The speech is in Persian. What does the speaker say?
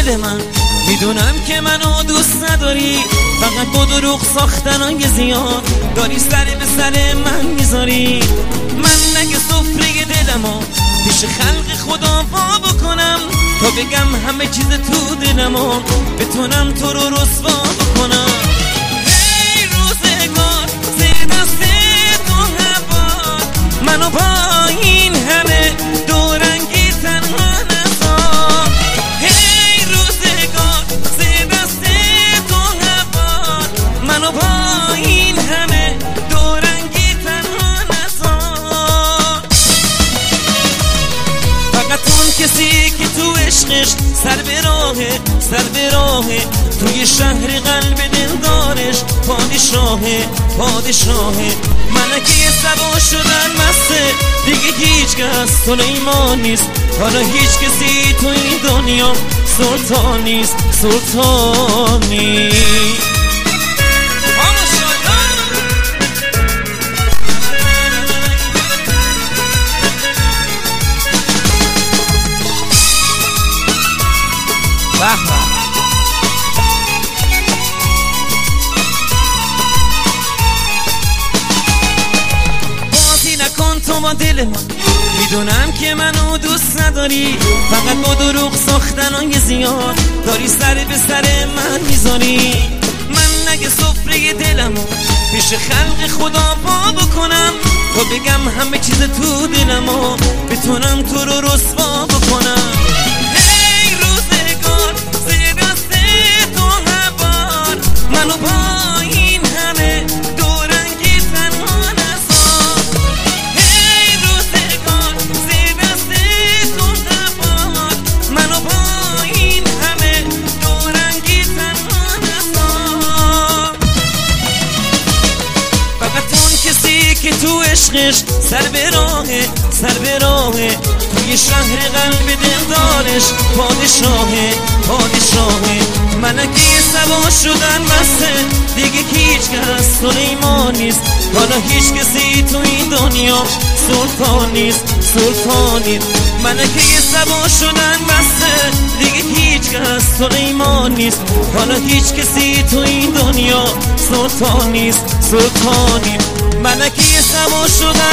دل من، میدونم که منو دوست نداری، فقط با دروغ ساختنای زیاد داری سر به سر من میذاری. من نگه سفره دلمو پیش خلق خدا وا بکنم، تا بگم همه چیز تو دلمو بتونم تو رو رسوا بکنم. هی روزگار زیر دست تو هوا، منو با این همه دورنگی تنها نذار. هی روزگار زیر دست تو هوا، منو با این همه دورنگی تنها نذار. فقط اون کسی که تو عشقش سر به راهه توی شهر قلب دلدارش پادشاهه. ملکه سبا شدن مسته، دیگه هیچ کس سلیمان نیست، حالا هیچ کسی تو این دنیا سلطان نیست. بازی نکن تو با دل من، میدونم که منو دوست نداری، فقط با دروغ ساختنای زیاد داری سر به سر من میذاری. من نگه سفره دلمو پیش خلق خدا وا بکنم، تا بگم همه چیز تو دلمو بتونم تو رو رسوا بکنم. هی روزگار زیر دست تو هوار، منو با این همه دورنگی تنها نذار. هی روزگار زیر دست تو هوار، منو با این همه دورنگی تنها نذار. فقط اون کسی که تو عشقش سر به راهه توی شهر قلب دلدارش پادشاهه. ملکه سبا شدن بسته، دیگه هیچ کس سلیمان نیست، حالا هیچ کسی تو این دنیا سلطان نیست. ملکه سبا شدن بسته، دیگه هیچ کس سلیمان نیست، حالا هیچ کسی تو این دنیا سلطان نیست. ملکه سبا شدن